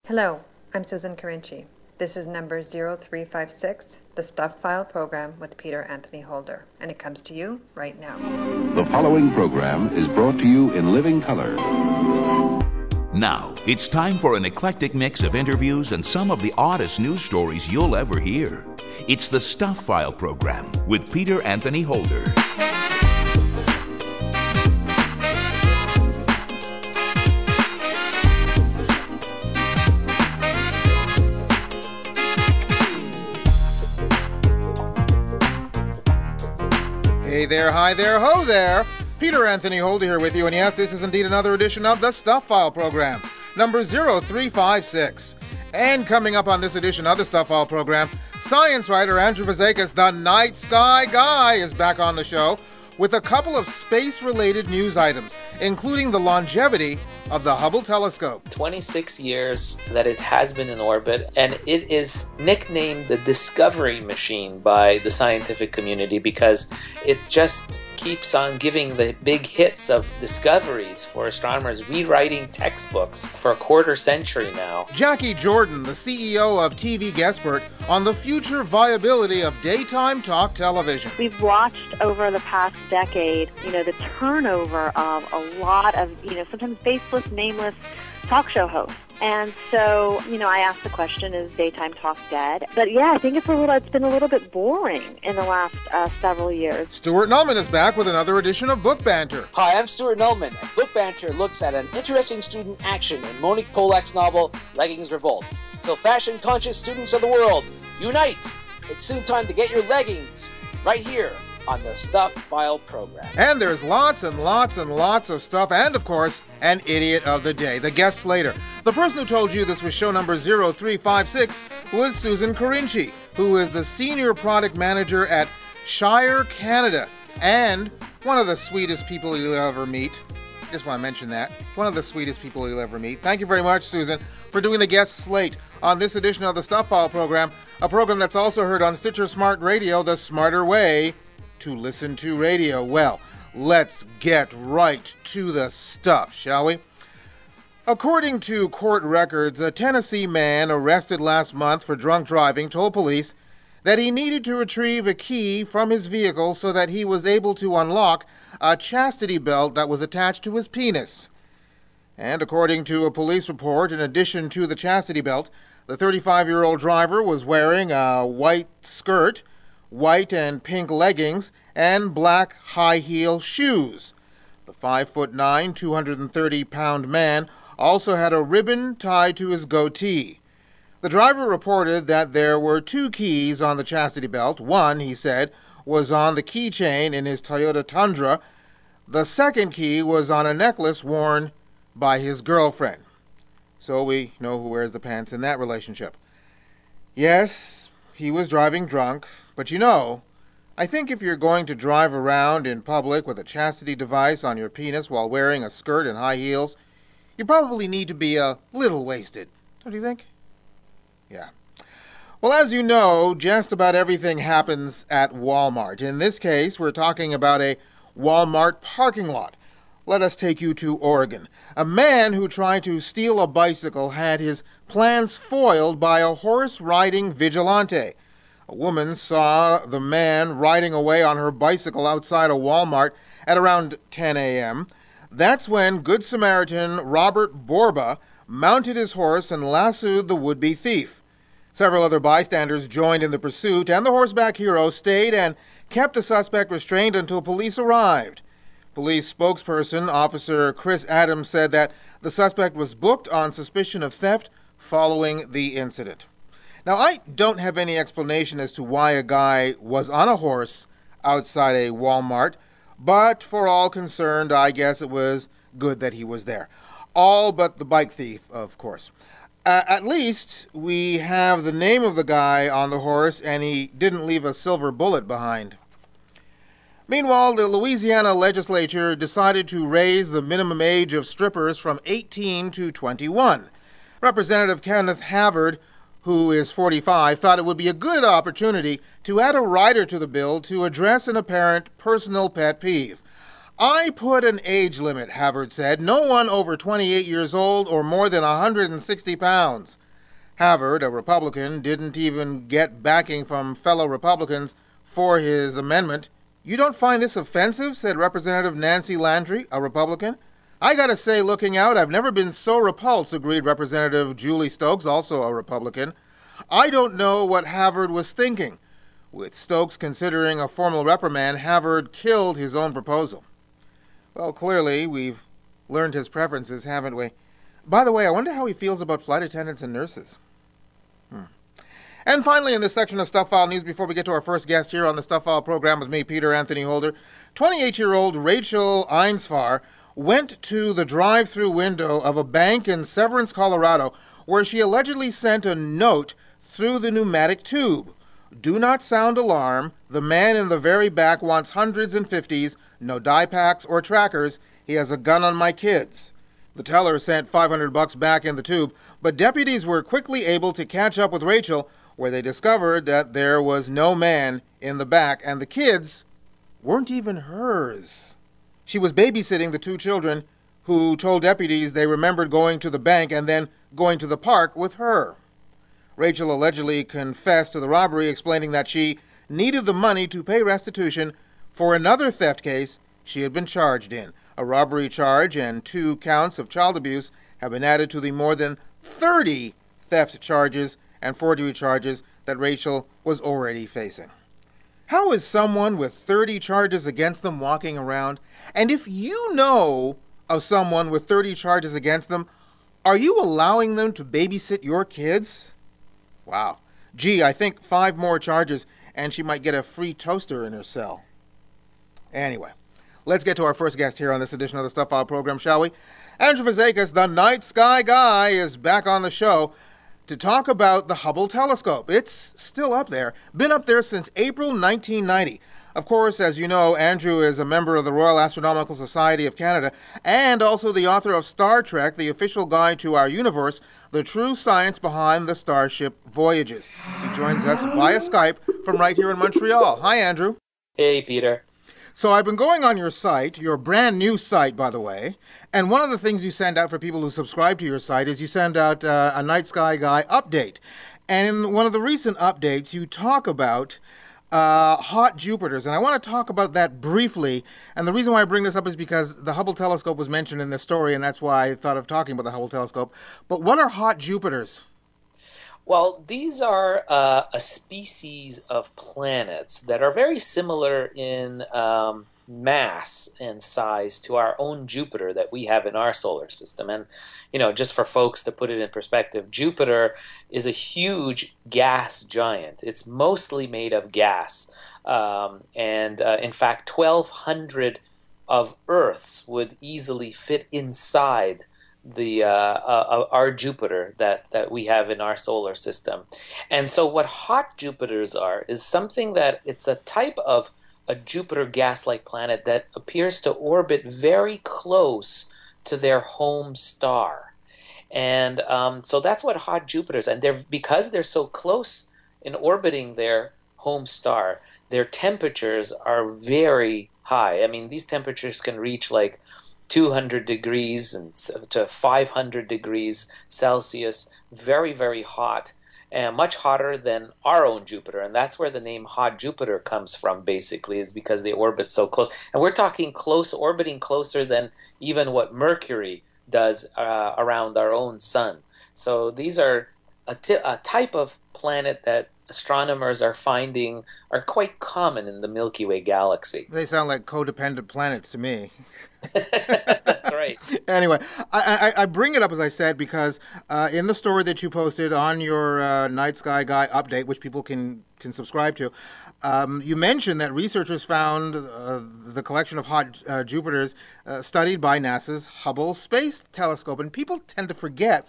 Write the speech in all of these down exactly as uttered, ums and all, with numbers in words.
Hello, I'm Susan Carinci. This is number zero three five six, the Stuff File program with Peter Anthony Holder, and it comes to you right now. The following program is brought to you in living color. Now, it's time for an eclectic mix of interviews and some of the oddest news stories you'll ever hear. It's the Stuff File program with Peter Anthony Holder. Hey there, hi there, ho there. Peter Anthony Holder here with you, and yes, this is indeed another edition of the Stuff File program, number zero three five six. And coming up on this edition of the Stuff File program, science writer Andrew Fazekas, the Night Sky Guy, is back on the show with a couple of space-related news items, including the longevity of the Hubble telescope. twenty-six years that it has been in orbit, and it is nicknamed the Discovery Machine by the scientific community because it just keeps on giving the big hits of discoveries for astronomers, rewriting textbooks for a quarter century now. Jackie Jordan, the C E O of T V Guestpert, on the future viability of daytime talk television. We've watched over the past decade, you know, the turnover of a lot of, you know, sometimes faceless, nameless talk show hosts. And so, you know, I asked the question, is daytime talk dead? But yeah, I think it's a little, it's been a little bit boring in the last uh, several years. Stuart Nullman is back with another edition of Book Banter. Hi, I'm Stuart Nullman, and Book Banter looks at an interesting student action in Monique Polak's novel, Leggings Revolt. So fashion-conscious students of the world, unite! It's soon time to get your leggings right here on the Stuff File program. And there's lots and lots and lots of stuff, and of course, an idiot of the day, the guest slater. The person who told you this was show number zero three five six was Susan Carinci, who is the senior product manager at Shire Canada, and one of the sweetest people you'll ever meet. Just want to mention that. One of the sweetest people you'll ever meet. Thank you very much, Susan, for doing the guest slate on this edition of the Stuff File program, a program that's also heard on Stitcher Smart Radio, the smarter way to listen to radio. Well, let's get right to the stuff, shall we? According to court records, a Tennessee man arrested last month for drunk driving told police that he needed to retrieve a key from his vehicle so that he was able to unlock a chastity belt that was attached to his penis. And according to a police report, in addition to the chastity belt, the thirty-five-year-old driver was wearing a white skirt, white and pink leggings, and black high-heel shoes. The five foot nine, two hundred thirty pound man also had a ribbon tied to his goatee. The driver reported that there were two keys on the chastity belt. One, he said, was on the keychain in his Toyota Tundra. The second key was on a necklace worn by his girlfriend. So we know who wears the pants in that relationship. Yes, he was driving drunk, but you know, I think if you're going to drive around in public with a chastity device on your penis while wearing a skirt and high heels, you probably need to be a little wasted, don't you think? Yeah. Well, as you know, just about everything happens at Walmart. In this case, we're talking about a Walmart parking lot. Let us take you to Oregon. A man who tried to steal a bicycle had his plans foiled by a horse-riding vigilante. A woman saw the man riding away on her bicycle outside a Walmart at around ten a.m. That's when Good Samaritan Robert Borba mounted his horse and lassoed the would-be thief. Several other bystanders joined in the pursuit, and the horseback hero stayed and kept the suspect restrained until police arrived. Police spokesperson Officer Chris Adams said that the suspect was booked on suspicion of theft following the incident. Now, I don't have any explanation as to why a guy was on a horse outside a Walmart, but for all concerned, I guess it was good that he was there. All but the bike thief, of course. Uh, at least we have the name of the guy on the horse, and he didn't leave a silver bullet behind. Meanwhile, the Louisiana legislature decided to raise the minimum age of strippers from eighteen to twenty-one. Representative Kenneth Havard, who is forty-five, thought it would be a good opportunity to add a rider to the bill to address an apparent personal pet peeve. I put an age limit, Havard said. No one over twenty-eight years old or more than one hundred sixty pounds. Havard, a Republican, didn't even get backing from fellow Republicans for his amendment. You don't find this offensive, said Representative Nancy Landry, a Republican. I gotta say, looking out, I've never been so repulsed, agreed Representative Julie Stokes, also a Republican. I don't know what Havard was thinking. With Stokes considering a formal reprimand, Havard killed his own proposal. Well, clearly, we've learned his preferences, haven't we? By the way, I wonder how he feels about flight attendants and nurses. Hmm. And finally, in this section of Stuff File News, before we get to our first guest here on the Stuff File program with me, Peter Anthony Holder, twenty-eight-year-old Rachel Einsfar went to the drive-through window of a bank in Severance, Colorado, where she allegedly sent a note through the pneumatic tube. Do not sound alarm. The man in the very back wants hundreds and fifties, no die packs or trackers. He has a gun on my kids. The teller sent five hundred bucks back in the tube, but deputies were quickly able to catch up with Rachel, where they discovered that there was no man in the back, and the kids weren't even hers. She was babysitting the two children, who told deputies they remembered going to the bank and then going to the park with her. Rachel allegedly confessed to the robbery, explaining that she needed the money to pay restitution for another theft case she had been charged in. A robbery charge and two counts of child abuse have been added to the more than thirty theft charges and forgery charges that Rachel was already facing. How is someone with thirty charges against them walking around? And if you know of someone with thirty charges against them, are you allowing them to babysit your kids? Wow. Gee, I think five more charges and she might get a free toaster in her cell. Anyway, let's get to our first guest here on this edition of the Stuff File program, shall we? Andrew Fazekas, the night sky guy, is back on the show to talk about the Hubble telescope. It's still up there, been up there since April nineteen ninety. Of course, as you know, Andrew is a member of the Royal Astronomical Society of Canada and also the author of Star Trek, the official guide to our universe, the true science behind the Starship voyages. He joins us via Skype from right here in Montreal. Hi, Andrew. Hey, Peter. So I've been going on your site, your brand new site, by the way, and one of the things you send out for people who subscribe to your site is you send out uh, a Night Sky Guy update. And in one of the recent updates, you talk about uh, hot Jupiters, and I want to talk about that briefly. And the reason why I bring this up is because the Hubble telescope was mentioned in this story, and that's why I thought of talking about the Hubble telescope. But what are hot Jupiters? Well, these are uh, a species of planets that are very similar in um, mass and size to our own Jupiter that we have in our solar system. And, you know, just for folks to put it in perspective, Jupiter is a huge gas giant. It's mostly made of gas. Um, and, uh, in fact, twelve hundred of Earths would easily fit inside the uh, uh, our Jupiter that, that we have in our solar system. And so what hot Jupiters are is something that it's a type of a Jupiter gas-like planet that appears to orbit very close to their home star. And um, so that's what hot Jupiters, and they're because they're so close in orbiting their home star, their temperatures are very high. I mean, these temperatures can reach like two hundred degrees and to five hundred degrees Celsius, very, very hot, and much hotter than our own Jupiter. And that's where the name hot Jupiter comes from, basically, is because they orbit so close. And we're talking close, orbiting closer than even what Mercury does uh, around our own sun. So these are a, t- a type of planet that astronomers are finding are quite common in the Milky Way galaxy. They sound like codependent planets to me. That's right. Anyway, I, I, I bring it up, as I said, because uh, in the story that you posted on your uh, Night Sky Guy update, which people can, can subscribe to, um, you mentioned that researchers found uh, the collection of hot uh, Jupiters uh, studied by NASA's Hubble Space Telescope. And people tend to forget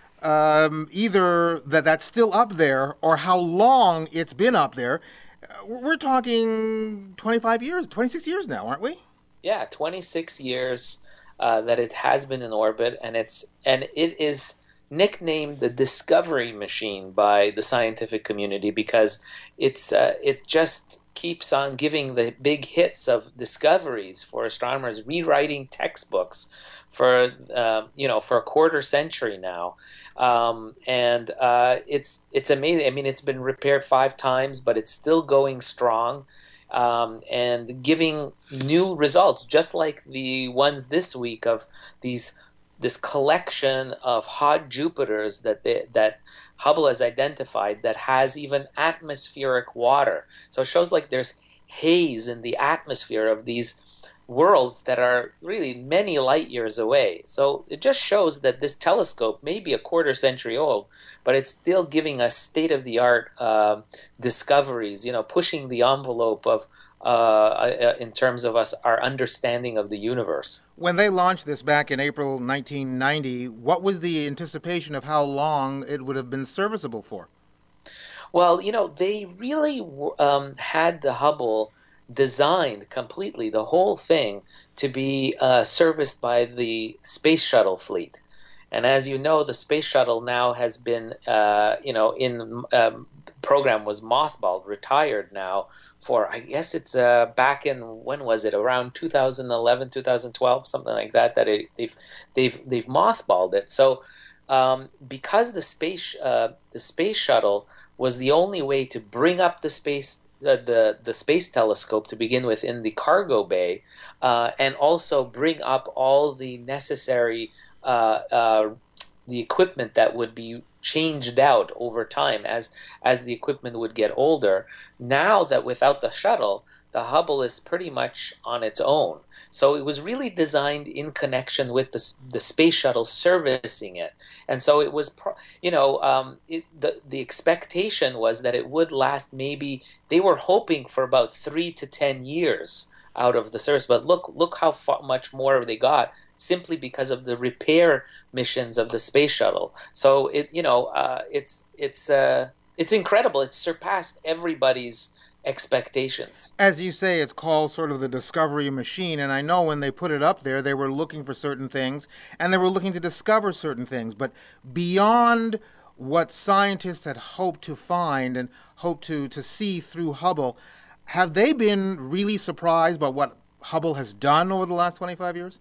um, either that that's still up there or how long it's been up there. Uh, we're talking twenty-five years, twenty-six years now, aren't we? Yeah, twenty-six years uh, that it has been in orbit, and it's and it is nicknamed the discovery machine by the scientific community because it's uh, it just keeps on giving the big hits of discoveries for astronomers, rewriting textbooks for uh, you know for a quarter century now. Um, and uh, it's it's amazing. I mean, it's been repaired five times, but it's still going strong. Um, and giving new results, just like the ones this week of these this collection of hot Jupiters that they, that Hubble has identified that has even atmospheric water. So it shows like there's haze in the atmosphere of these worlds that are really many light years away. So it just shows that this telescope may be a quarter century old, but it's still giving us state-of-the-art uh, discoveries, you know, pushing the envelope of uh, in terms of us, our understanding of the universe. When they launched this back in April nineteen ninety, what was the anticipation of how long it would have been serviceable for? Well, you know, they really um, had the Hubble designed completely, the whole thing, to be uh, serviced by the space shuttle fleet. And as you know, the space shuttle now has been, uh, you know, in um, program was mothballed, retired now for, I guess it's uh, back in, when was it, around two thousand eleven, two thousand twelve, something like that, that it, they've, they've, they've mothballed it. So um, because the space, uh, the space shuttle was the only way to bring up the space Uh, the the space telescope to begin with in the cargo bay, uh, and also bring up all the necessary uh, uh, the equipment that would be changed out over time as as the equipment would get older. Now that without the shuttle, the Hubble is pretty much on its own. So it was really designed in connection with the, the space shuttle servicing it. And so it was, you know, um, it, the, the expectation was that it would last maybe, they were hoping for about three to ten years out of the service. But look, look how far, much more they got simply because of the repair missions of the space shuttle. So it, you know, uh, it's, it's, uh, it's incredible. It's surpassed everybody's expectations. As you say, it's called sort of the discovery machine, and I know when they put it up there, they were looking for certain things, and they were looking to discover certain things. But beyond what scientists had hoped to find and hoped to, to see through Hubble, have they been really surprised by what Hubble has done over the last twenty-five years?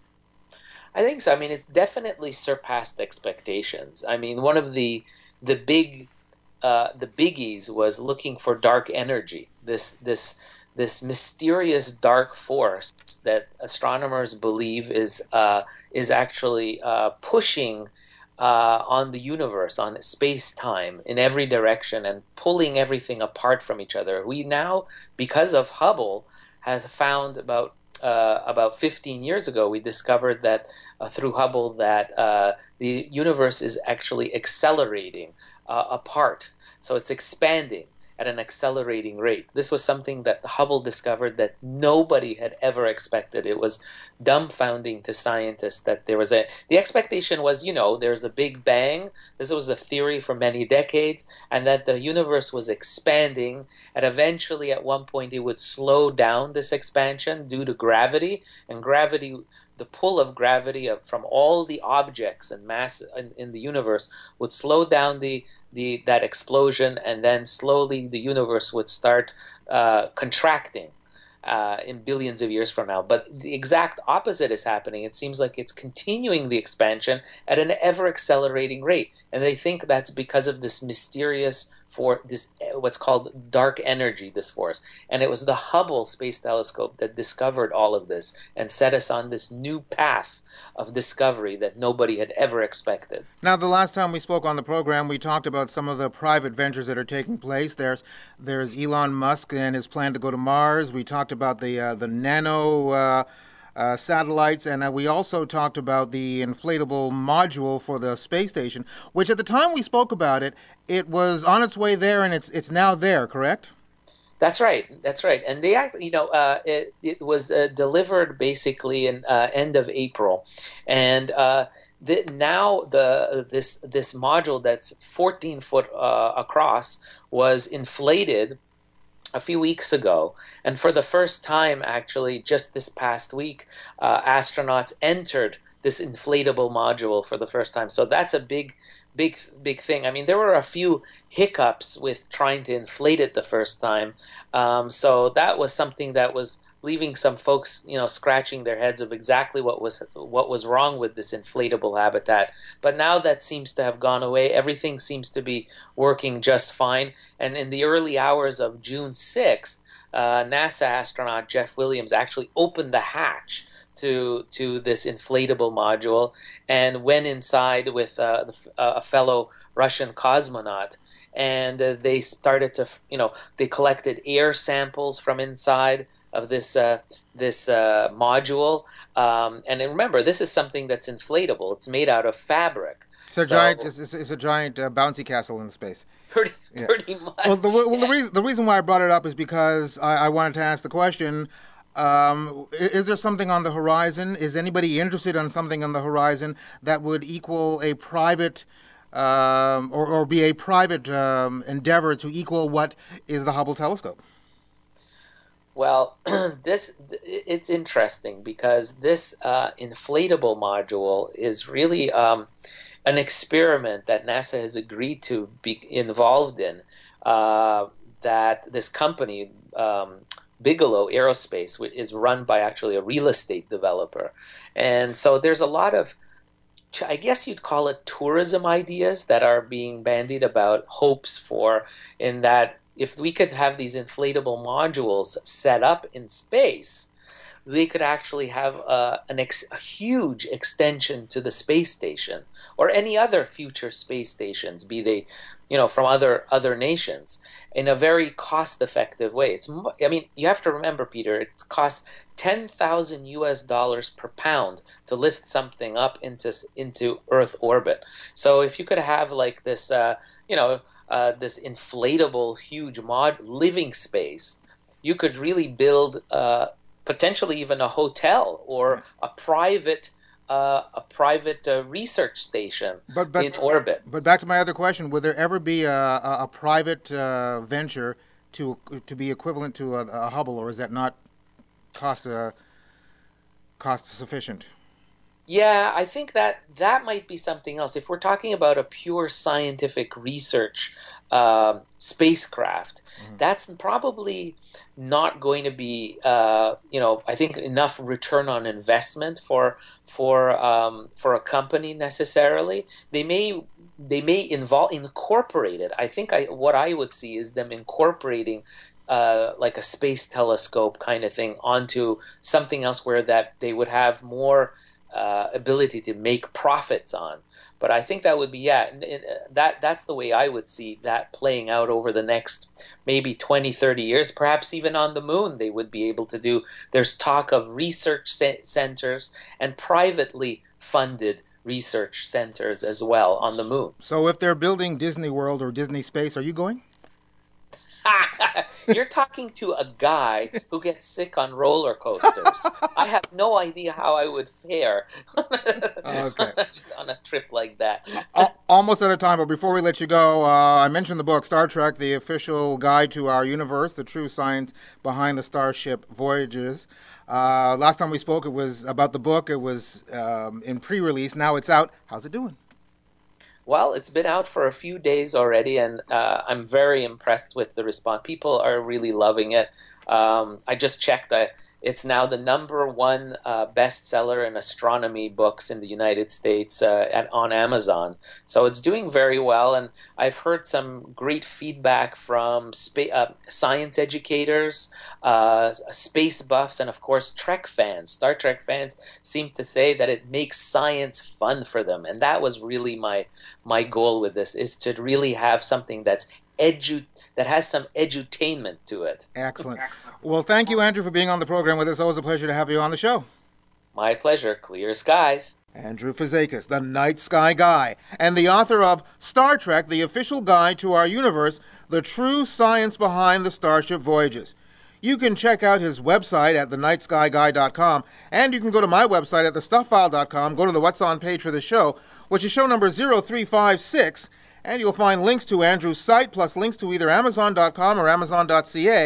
I think so. I mean, it's definitely surpassed expectations. I mean, one of the the big uh, the biggies was looking for dark energy. This this this mysterious dark force that astronomers believe is uh, is actually uh, pushing uh, on the universe, on space-time in every direction and pulling everything apart from each other. We now, because of Hubble, has found about uh, about fifteen years ago, we discovered that uh, through Hubble that uh, the universe is actually accelerating uh, apart. So it's expanding at an accelerating rate. This was something that Hubble discovered that nobody had ever expected. It was dumbfounding to scientists that there was a... The expectation was, you know, there's a big bang. This was a theory for many decades, and that the universe was expanding, and eventually at one point it would slow down this expansion due to gravity, and gravity... the pull of gravity of, from all the objects and mass in, in the universe would slow down the, the that explosion, and then slowly the universe would start uh, contracting uh, in billions of years from now. But the exact opposite is happening. It seems like it's continuing the expansion at an ever-accelerating rate. And they think that's because of this mysterious for this what's called dark energy, this force. And it was the Hubble Space Telescope that discovered all of this and set us on this new path of discovery that nobody had ever expected. Now, the last time we spoke on the program, we talked about some of the private ventures that are taking place. There's there's Elon Musk and his plan to go to Mars. We talked about the uh, the nano uh, Uh, satellites, and uh, we also talked about the inflatable module for the space station, which at the time we spoke about it, it was on its way there, and it's it's now there, correct? That's right. That's right. And they, act, you know, uh, it, it was uh, delivered basically in uh, end of April, and uh, the, now the this this module that's fourteen foot uh, across was inflated a few weeks ago, and for the first time, actually, just this past week, uh, astronauts entered this inflatable module for the first time. So that's a big, big big thing. I mean, there were a few hiccups with trying to inflate it the first time, um, so that was something that was leaving some folks, you know, scratching their heads of exactly what was what was wrong with this inflatable habitat. But now that seems to have gone away. Everything seems to be working just fine. And in the early hours of June sixth, uh, NASA astronaut Jeff Williams actually opened the hatch to to this inflatable module and went inside with uh, the, uh, a fellow Russian cosmonaut. And uh, they started to, you know, they collected air samples from inside of this uh, this uh, module, um, and then remember, this is something that's inflatable. It's made out of fabric. It's a So- giant. It's, it's, it's a giant uh, bouncy castle in space. Pretty, Yeah. pretty much. Well, the, well, the yeah. reason the reason why I brought it up is because I, I wanted to ask the question: um, i- Is there something on the horizon? Is anybody interested in something on the horizon that would equal a private, um, or, or be a private um, endeavor to equal what is the Hubble telescope? Well, this it's interesting because this uh, inflatable module is really um, an experiment that NASA has agreed to be involved in. Uh, that this company, um, Bigelow Aerospace, which is run by actually a real estate developer, and so there's a lot of, I guess you'd call it tourism ideas that are being bandied about, hopes for, in that if we could have these inflatable modules set up in space, they could actually have uh, an ex- a huge extension to the space station or any other future space stations, be they, you know, from other other nations, in a very cost-effective way. It's, mo- I mean, you have to remember, Peter, it costs ten thousand U S dollars per pound to lift something up into s- into Earth orbit. So if you could have like this, uh, you know. Uh, this inflatable, huge mod living space, you could really build uh, potentially even a hotel or a private uh, a private uh, research station But but in orbit. but back to my other question: Would there ever be a, a, a private uh, venture to to be equivalent to a, a Hubble, or is that not cost uh, cost sufficient? Yeah, I think that that might be something else. If we're talking about a pure scientific research um, spacecraft, that's probably not going to be, uh, you know, I think enough return on investment for for um, for a company necessarily. They may they may involve incorporate it. I think I what I would see is them incorporating uh, like a space telescope kind of thing onto something else where that they would have more uh, ability to make profits on. But I think that would be, yeah, and, and, uh, that that's the way I would see that playing out over the next maybe twenty, thirty years. Perhaps even on the moon they would be able to do. There's talk of research ce- centers and privately funded research centers as well on the moon. So if they're building Disney World or Disney Space, are you going? You're talking to a guy who gets sick on roller coasters. I have no idea how I would fare Okay. on a trip like that. Al- Almost out of time, but before we let you go, uh, I mentioned the book Star Trek, the official guide to our universe, the true science behind the Starship voyages. Uh, last time we spoke, it was about the book. It was um, in pre-release. Now it's out. How's it doing? Well, it's been out for a few days already, and uh, I'm very impressed with the response. People are really loving it. Um, I just checked that it's now the number one uh, bestseller in astronomy books in the United States uh, at, on Amazon. So it's doing very well, and I've heard some great feedback from spa- uh, science educators, uh, space buffs, and of course Trek fans. Star Trek fans seem to say that it makes science fun for them, and that was really my my goal with this, is to really have something that's edu that has some edutainment to it. Excellent. Well, thank you, Andrew, for being on the program with us. Always a pleasure to have you on the show. My pleasure. Clear skies. Andrew Fazekas, the Night Sky Guy, and the author of Star Trek, the official guide to our universe, the true science behind the Starship voyages. You can check out his website at the night sky guy dot com, and you can go to my website at the stuff file dot com, go to the What's On page for the show, which is show number zero three five six, and you'll find links to Andrew's site, plus links to either amazon dot com or amazon dot c a,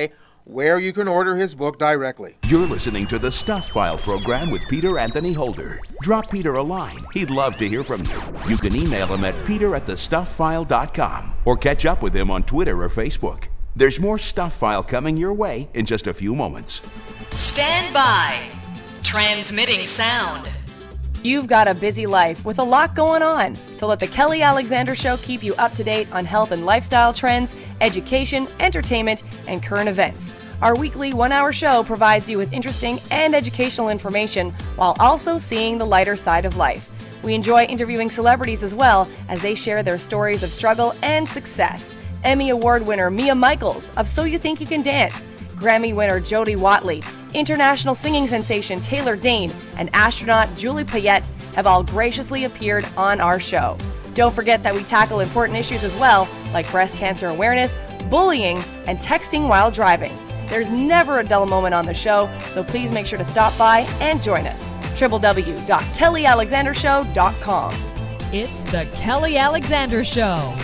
where you can order his book directly. You're listening to the Stuff File program with Peter Anthony Holder. Drop Peter a line. He'd love to hear from you. You can email him at peter at the stuff file dot com or catch up with him on Twitter or Facebook. There's more Stuff File coming your way in just a few moments. Stand by. Transmitting sound. You've got a busy life with a lot going on, so let the Kelly Alexander Show keep you up to date on health and lifestyle trends, education, entertainment, and current events. Our weekly one-hour show provides you with interesting and educational information while also seeing the lighter side of life. We enjoy interviewing celebrities as well as they share their stories of struggle and success. Emmy Award winner Mia Michaels of So You Think You Can Dance, Grammy winner Jody Watley, international singing sensation Taylor Dane, and astronaut Julie Payette have all graciously appeared on our show. Don't forget that we tackle important issues as well, like breast cancer awareness, bullying, and texting while driving. There's never a dull moment on the show, so please make sure to stop by and join us. w w w dot kelly alexander show dot com. It's the Kelly Alexander Show.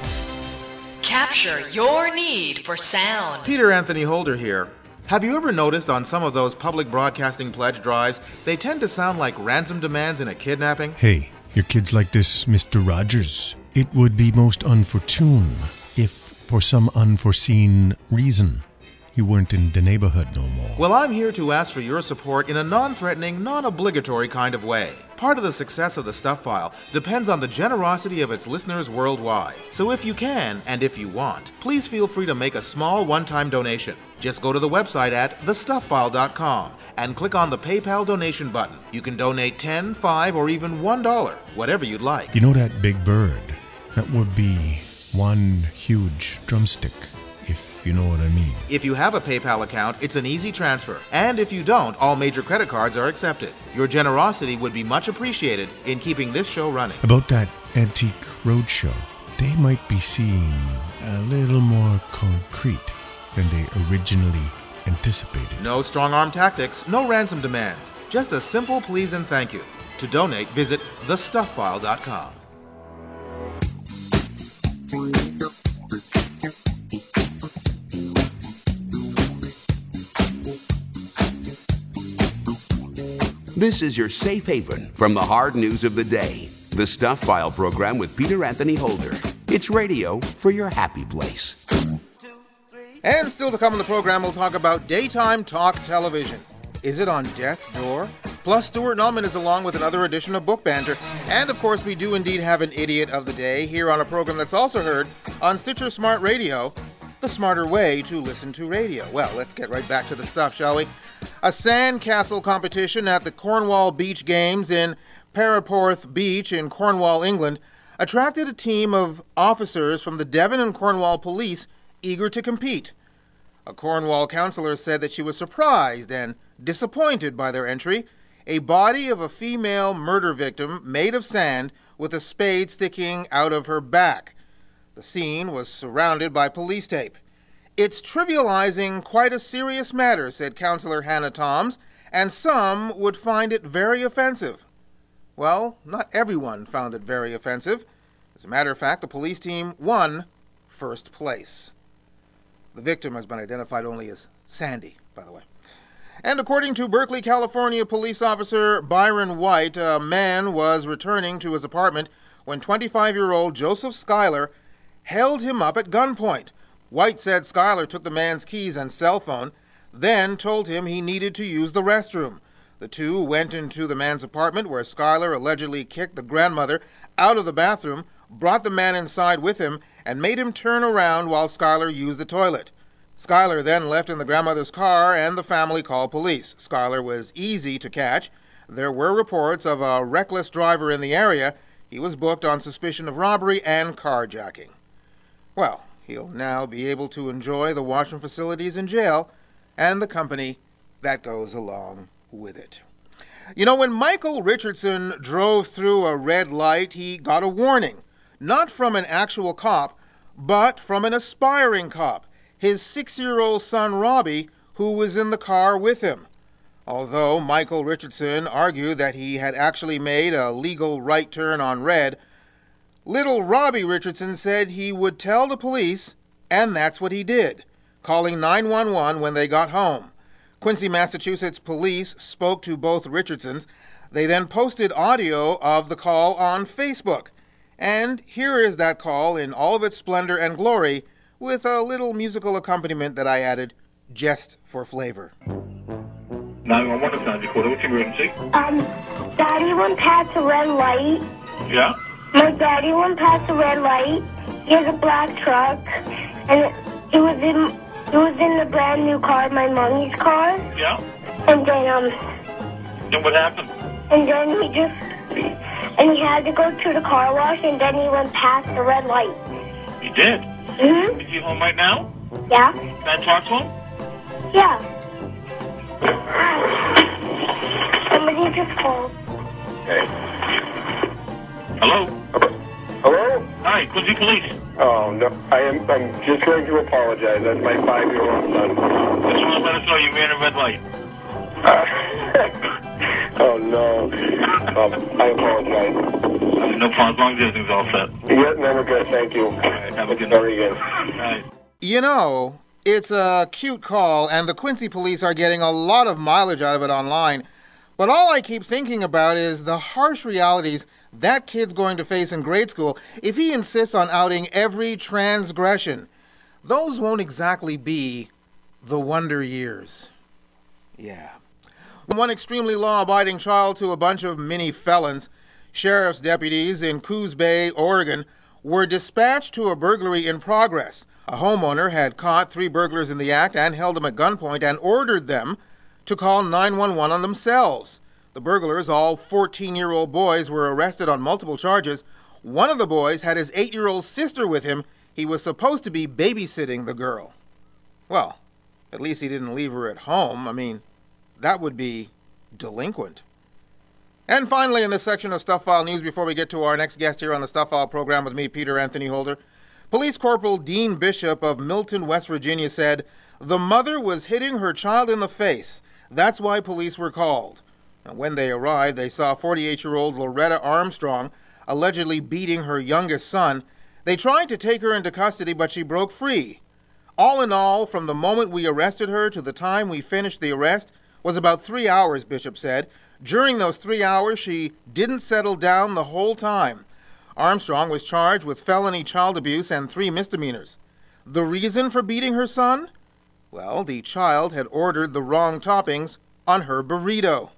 Capture your need for sound. Peter Anthony Holder here. Have you ever noticed on some of those public broadcasting pledge drives, they tend to sound like ransom demands in a kidnapping? Hey, your kids like this, Mister Rogers. It would be most unfortunate if, for some unforeseen reason, you weren't in the neighborhood no more. Well, I'm here to ask for your support in a non-threatening, non-obligatory kind of way. Part of the success of the Stuff File depends on the generosity of its listeners worldwide. So if you can, and if you want, please feel free to make a small one-time donation. Just go to the website at the stuff file dot com and click on the PayPal donation button. You can donate ten dollars, five dollars, or even one dollar, whatever you'd like. You know that big bird? That would be one huge drumstick, if you know what I mean. If you have a PayPal account, it's an easy transfer. And if you don't, all major credit cards are accepted. Your generosity would be much appreciated in keeping this show running. About that Antique Roadshow, they might be seeing a little more concrete than they originally anticipated. No strong-arm tactics, no ransom demands. Just a simple please and thank you. To donate, visit the stuff file dot com. This is your safe haven from the hard news of the day. The Stuff File program with Peter Anthony Holder. It's radio for your happy place. And still to come on the program, we'll talk about daytime talk television. Is it on death's door? Plus, Stuart Nullman is along with another edition of Book Banter. And, of course, we do indeed have an idiot of the day here on a program that's also heard on Stitcher Smart Radio, the smarter way to listen to radio. Well, let's get right back to the stuff, shall we? A sandcastle competition at the Cornwall Beach Games in Paraporth Beach in Cornwall, England, attracted a team of officers from the Devon and Cornwall Police eager to compete. A Cornwall councillor said that she was surprised and disappointed by their entry. A body of a female murder victim made of sand with a spade sticking out of her back. The scene was surrounded by police tape. It's trivializing quite a serious matter, said Councillor Hannah Toms, and some would find it very offensive. Well, not everyone found it very offensive. As a matter of fact, the police team won first place. The victim has been identified only as Sandy, by the way. And according to Berkeley, California police officer Byron White, a man was returning to his apartment when twenty-five-year-old Joseph Schuyler held him up at gunpoint. White said Schuyler took the man's keys and cell phone, then told him he needed to use the restroom. The two went into the man's apartment where Schuyler allegedly kicked the grandmother out of the bathroom, brought the man inside with him, and made him turn around while Schuyler used the toilet. Schuyler then left in the grandmother's car and the family called police. Schuyler was easy to catch. There were reports of a reckless driver in the area. He was booked on suspicion of robbery and carjacking. Well, he'll now be able to enjoy the washroom facilities in jail and the company that goes along with it. You know, when Michael Richardson drove through a red light, he got a warning. Not from an actual cop, but from an aspiring cop, his six-year-old son Robbie, who was in the car with him. Although Michael Richardson argued that he had actually made a legal right turn on red, little Robbie Richardson said he would tell the police, and that's what he did. calling nine one one when they got home. Quincy, Massachusetts police spoke to both Richardsons. They then posted audio of the call on Facebook. And here is that call in all of its splendor and glory with a little musical accompaniment that I added just for flavor. nine one one, it's Sandy Quarter. What's your emergency? Um, Daddy went past a red light. Yeah? My daddy went past a red light. He has a black truck, and it was in it was in the brand new car, my mommy's car. Yeah? And then um. And what happened? And then he just and he had to go to the car wash, and then he went past the red light. You did? Mm-hmm. Is he home right now? Yeah. Can I talk to him? Yeah. Somebody just called. Okay. Hello? Hello? Hi, Quincy Police. Oh, no. I am, I'm just going to apologize. That's my five-year-old son. Just want to let us know you ran a red light. Uh, oh, no. Um, I apologize. Uh, no problem. As long as everything's all set. Yeah, never good. Thank you. All right, have a good Sorry night. again. Night. You know, it's a cute call, and the Quincy police are getting a lot of mileage out of it online. But all I keep thinking about is the harsh realities that kid's going to face in grade school if he insists on outing every transgression. Those won't exactly be the wonder years. Yeah. One extremely law-abiding child to a bunch of mini felons, sheriff's deputies in Coos Bay, Oregon, were dispatched to a burglary in progress. A homeowner had caught three burglars in the act and held them at gunpoint and ordered them to call nine one one on themselves. The burglars, all fourteen-year-old boys, were arrested on multiple charges. One of the boys had his eight-year-old sister with him. He was supposed to be babysitting the girl. Well, at least he didn't leave her at home. I mean, that would be delinquent. And finally, in this section of Stuff File News, before we get to our next guest here on the Stuff File program with me, Peter Anthony Holder, Police Corporal Dean Bishop of Milton, West Virginia said, "The mother was hitting her child in the face. That's why police were called." And when they arrived, they saw forty-eight-year-old Loretta Armstrong allegedly beating her youngest son. They tried to take her into custody, but she broke free. All in all, from the moment we arrested her to the time we finished the arrest was about three hours, Bishop said. During those three hours, she didn't settle down the whole time. Armstrong was charged with felony child abuse and three misdemeanors. The reason for beating her son? Well, the child had ordered the wrong toppings on her burrito.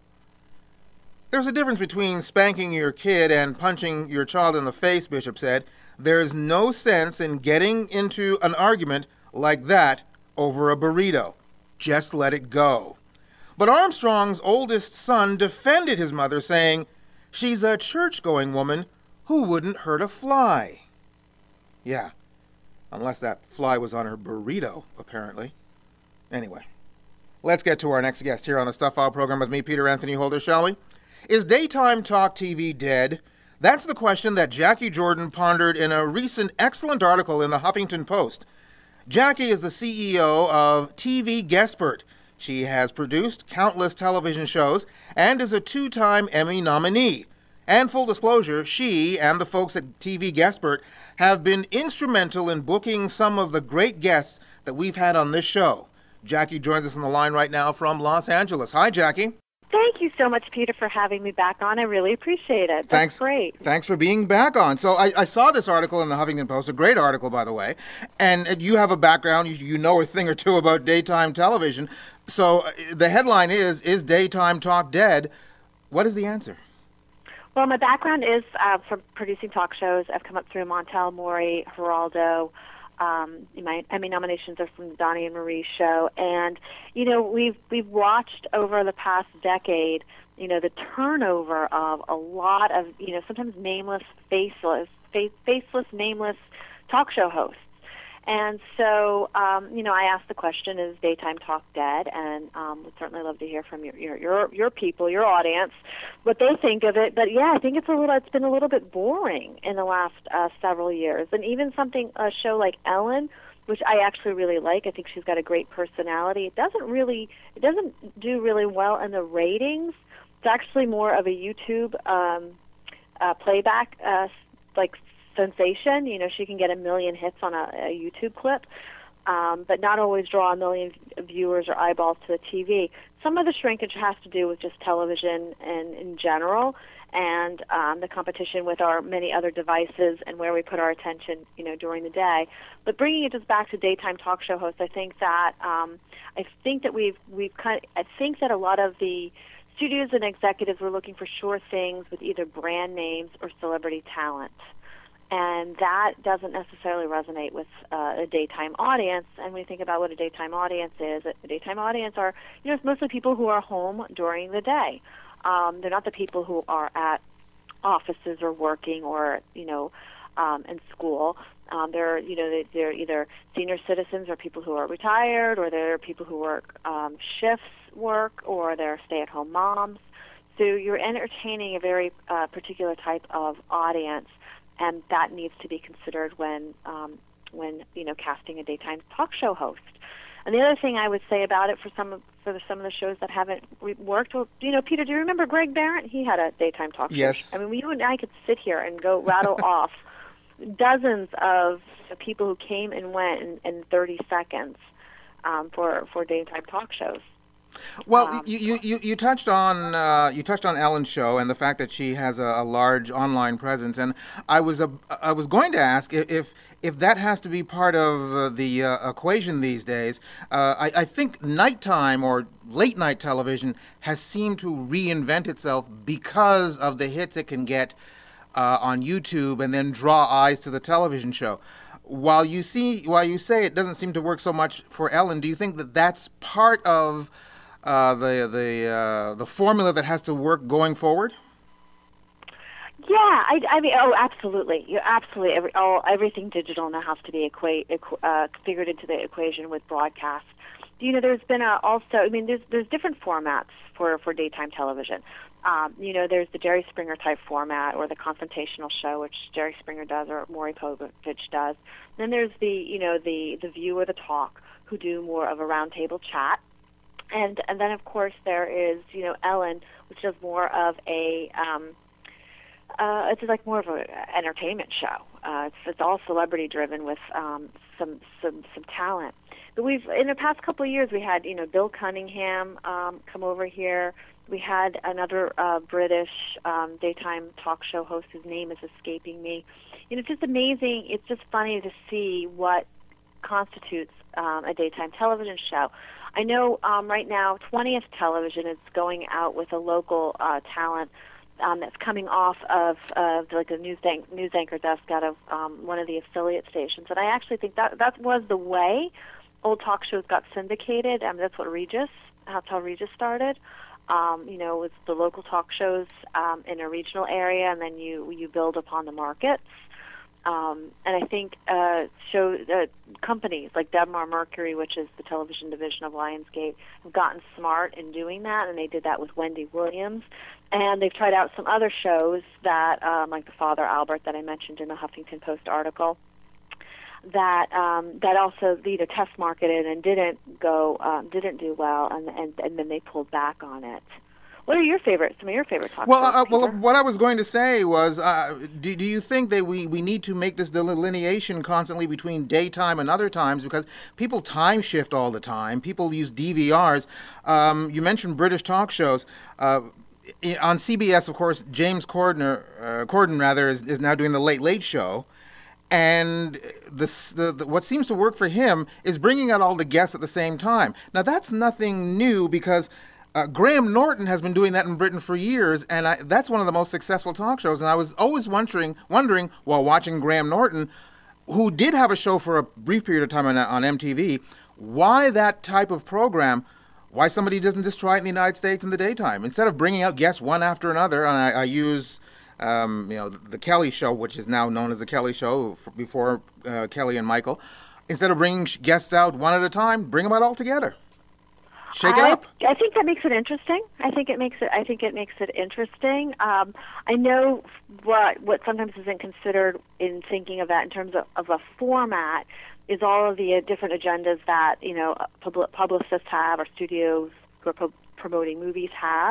There's a difference between spanking your kid and punching your child in the face, Bishop said. There's no sense in getting into an argument like that over a burrito. Just let it go. But Armstrong's oldest son defended his mother, saying, "She's a church-going woman who wouldn't hurt a fly." Yeah, unless that fly was on her burrito, apparently. Anyway, let's get to our next guest here on the Stuff File program with me, Peter Anthony Holder, shall we? Is daytime talk T V dead? That's the question that Jackie Jordan pondered in a recent excellent article in the Huffington Post. Jackie is the C E O of T V Guestpert. She has produced countless television shows and is a two-time Emmy nominee. And full disclosure, she and the folks at T V Guestpert have been instrumental in booking some of the great guests that we've had on this show. Jackie joins us on the line right now from Los Angeles. Hi, Jackie. Thank you so much, Peter, for having me back on. I really appreciate it. That's Thanks, great. Thanks for being back on. So I, I saw this article in the Huffington Post, a great article, by the way, and you have a background, you, you know a thing or two about daytime television. So uh, the headline is, is daytime talk dead? What is the answer? Well, my background is uh, from producing talk shows. I've come up through Montel, Maury, Geraldo. Um, my Emmy nominations are from the Donnie and Marie show, and you know we've we've watched over the past decade, you know, the turnover of a lot of you know sometimes nameless, faceless, face, faceless, nameless talk show hosts. And so, um, you know, I asked the question: is daytime talk dead? And um, would certainly love to hear from your, your your your people, your audience, what they think of it. But yeah, I think it's a little. It's been a little bit boring in the last uh, several years, and even something a show like Ellen, which I actually really like. I think she's got a great personality. It doesn't really. It doesn't do really well in the ratings. It's actually more of a YouTube um, uh, playback, uh, like. sensation. You know, she can get a million hits on a, a YouTube clip. um, but not always draw a million viewers or eyeballs to the T V. Some of the shrinkage has to do with just television and in general, and um, the competition with our many other devices and where we put our attention, you know, during the day. But bringing it just back to daytime talk show hosts, I think that um, I think that we've we've kind of, I think that a lot of the studios and executives were looking for sure things with either brand names or celebrity talent. And that doesn't necessarily resonate with uh, a daytime audience. And when you think about what a daytime audience is, a daytime audience are, you know, it's mostly people who are home during the day. Um, they're not the people who are at offices or working or, you know, um, in school. Um, they're, you know, they, they're either senior citizens or people who are retired, or they're people who work um, shifts work, or they're stay-at-home moms. So you're entertaining a very uh, particular type of audience, and that needs to be considered when, um, when you know, casting a daytime talk show host. And the other thing I would say about it for some of for the, some of the shows that haven't re- worked, well, you know, Peter, do you remember Greg Barrett? He had a daytime talk show. Yes. I mean, you and I could sit here and go rattle off dozens of people who came and went in, in thirty seconds um, for for daytime talk shows. Well, Um, you, you, you, you touched on uh, you touched on Ellen's show and the fact that she has a, a large online presence, and I was a, I was going to ask if if that has to be part of uh, the uh, equation these days. Uh, I, I think nighttime or late night television has seemed to reinvent itself because of the hits it can get uh, on YouTube and then draw eyes to the television show. While you see, while you say it doesn't seem to work so much for Ellen, do you think that that's part of Uh, the the uh, the formula that has to work going forward? Yeah, I, I mean, oh, absolutely. You absolutely every all everything digital now has to be equa- equ- uh, figured into the equation with broadcast. You know, there's been a, also, I mean, there's there's different formats for for daytime television. Um, you know, there's the Jerry Springer type format, or the confrontational show, which Jerry Springer does, or Maury Povich does. Then there's the you know the the View or the Talk, who do more of a roundtable chat. And and then, of course, there is, you know, Ellen, which does more of a, um, uh, it's like more of an entertainment show. Uh, it's, it's all celebrity-driven with um, some, some some talent. But we've, in the past couple of years, we had, you know, Bill Cunningham um, come over here. We had another uh, British um, daytime talk show host whose name is escaping me. You know, it's just amazing. It's just funny to see what constitutes um, a daytime television show. I know um, right now twentieth Television is going out with a local uh, talent um, that's coming off of uh, like a news, anch- news anchor desk out of um, one of the affiliate stations. And I actually think that that was the way old talk shows got syndicated. I mean, that's what Regis, that's how Regis started. Um, you know, it's the local talk shows um, in a regional area, and then you, you build upon the markets. Um, and I think uh, show uh, companies like Debmar Mercury, which is the television division of Lionsgate, have gotten smart in doing that, and they did that with Wendy Williams. And they've tried out some other shows that, um, like the Father Albert that I mentioned in the Huffington Post article, that um, that also either test marketed and didn't go, um, didn't do well, and, and and then they pulled back on it. What are your favorites? Some of your favorite talk Well, shows, uh, well, Peter? what I was going to say was, uh, do, do you think that we, we need to make this delineation constantly between daytime and other times, because people time shift all the time. People use D V Rs. Um, you mentioned British talk shows. Uh, on C B S, of course, James Corden, uh, Corden rather, is, is now doing the Late Late Show. And this, the, the, what seems to work for him is bringing out all the guests at the same time. Now, that's nothing new, because Uh, Graham Norton has been doing that in Britain for years, and I, that's one of the most successful talk shows. And I was always wondering, wondering while watching Graham Norton, who did have a show for a brief period of time on, on M T V, why that type of program, why somebody doesn't just try it in the United States in the daytime. Instead of bringing out guests one after another, and I, I use um, you know, the Kelly Show, which is now known as the Kelly Show, before uh, Kelly and Michael. Instead of bringing guests out one at a time, bring them out all together. Shake it I, up. I think that makes it interesting. I think it makes it. I think it makes it interesting. Um, I know what what sometimes isn't considered in thinking of that in terms of, of a format is all of the uh, different agendas that you know public, publicists have, or studios who are pro- promoting movies have.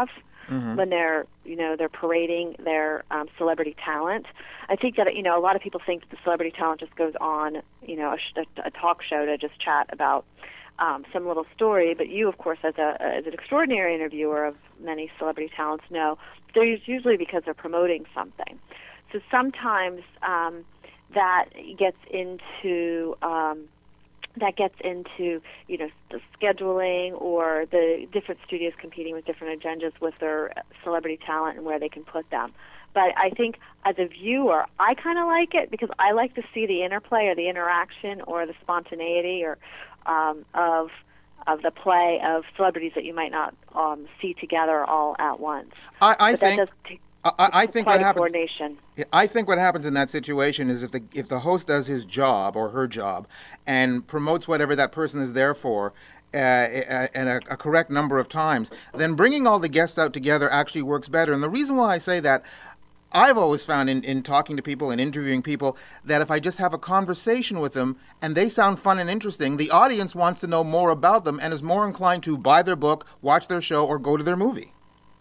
mm-hmm. when they're, you know, they're parading their um, celebrity talent. I think that, you know, a lot of people think that the celebrity talent just goes on, you know, a, sh- a talk show to just chat about um, some little story. But you, of course, as a as an extraordinary interviewer of many celebrity talents, know they're usually because they're promoting something. So sometimes um, that gets into um, that gets into, you know, the scheduling or the different studios competing with different agendas with their celebrity talent and where they can put them. But I think as a viewer, I kind of like it because I like to see the interplay or the interaction or the spontaneity or um, of of the play of celebrities that you might not um, see together all at once. I, I but think. That does take, I, I think what happens. Coordination. I think what happens in that situation is if the if the host does his job or her job and promotes whatever that person is there for, uh, and a, a correct number of times, then bringing all the guests out together actually works better. And the reason why I say that, I've always found in, in talking to people and interviewing people that if I just have a conversation with them and they sound fun and interesting, the audience wants to know more about them and is more inclined to buy their book, watch their show, or go to their movie.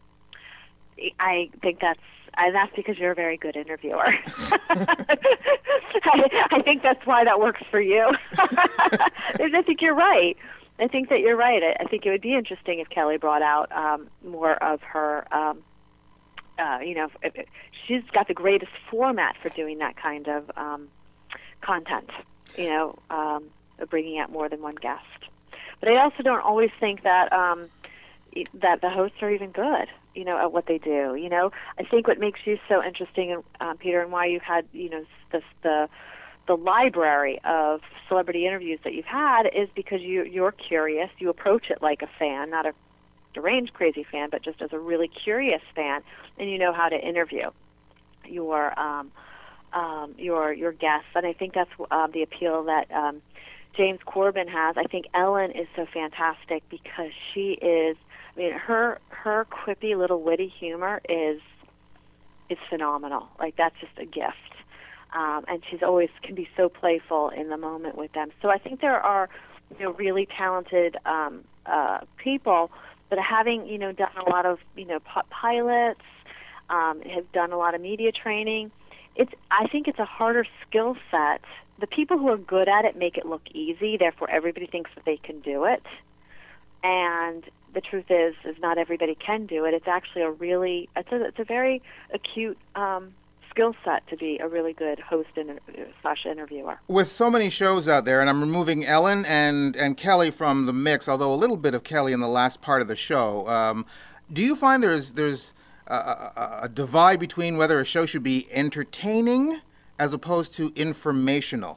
I think that's uh, that's because you're a very good interviewer. I, I think that's why that works for you. I think you're right. I think that you're right. I, I think it would be interesting if Kelly brought out um, more of her. Um, uh, you know, if, if, she's got the greatest format for doing that kind of um, content. You know, um, bringing out more than one guest. But I also don't always think that um, that the hosts are even good, you know, at what they do. You know, I think what makes you so interesting, um, Peter, and why you've had, you know, this, the the library of celebrity interviews that you've had is because you you're curious. You approach it like a fan, not a deranged crazy fan, but just as a really curious fan, and you know how to interview your um, um, your your guests. And I think that's um, the appeal that um, James Corbin has. I think Ellen is so fantastic because she is. I mean, her her quippy little witty humor is is phenomenal. Like, that's just a gift. Um, and she's always can be so playful in the moment with them. So I think there are, you know, really talented um, uh, people that are having, you know, done a lot of, you know, p- pilots, um, have done a lot of media training. It's I think it's a harder skill set. The people who are good at it make it look easy. Therefore, everybody thinks that they can do it. And the truth is, is not everybody can do it. It's actually a really, it's a, it's a very acute um, skill set to be a really good host and slash interviewer. With so many shows out there, and I'm removing Ellen and, and Kelly from the mix, although a little bit of Kelly in the last part of the show, um, do you find there's there's a, a, a divide between whether a show should be entertaining as opposed to informational?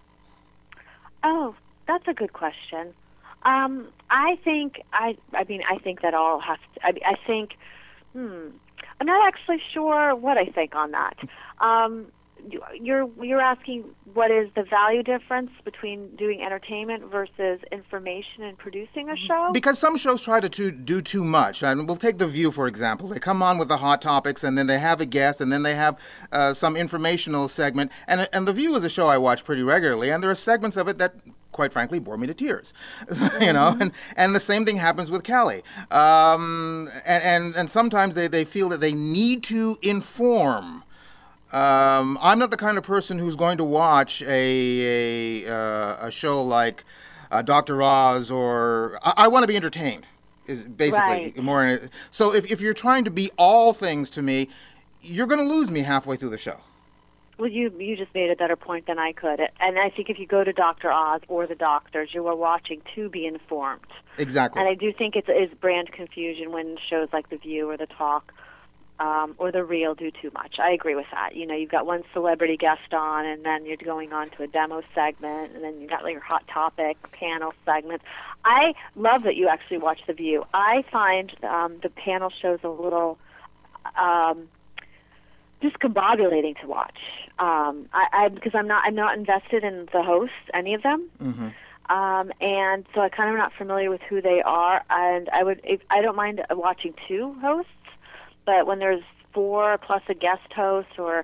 Oh, that's a good question. Um, I think I. I mean, I think that all has to. I, I think. Hmm. I'm not actually sure what I think on that. Um, you're you're asking what is the value difference between doing entertainment versus information and producing a show? Because some shows try to, to do too much. And we'll take The View, for example. They come on with the hot topics, and then they have a guest, and then they have uh, some informational segment. And and The View is a show I watch pretty regularly, and there are segments of it that, quite frankly, bore me to tears, you know, and, and the same thing happens with Kelly. Um, and, and, and sometimes they, they feel that they need to inform. Um, I'm not the kind of person who's going to watch a, a, uh, a show like uh, Doctor Oz, or I, I want to be entertained, is basically right. more. So if, if you're trying to be all things to me, you're going to lose me halfway through the show. Well, you you just made a better point than I could. And I think if you go to Doctor Oz or the doctors, you are watching to be informed. Exactly. And I do think it's is brand confusion when shows like The View or The Talk um, or The Real do too much. I agree with that. You know, you've got one celebrity guest on, and then you're going on to a demo segment, and then you've got like your hot topic panel segments. I love that you actually watch The View. I find um, the panel shows a little um, discombobulating to watch. Um, I, I because I'm not I'm not invested in the hosts, any of them, mm-hmm. um, and so I kind of not familiar with who they are. And I would if, I don't mind watching two hosts, but when there's four plus a guest host or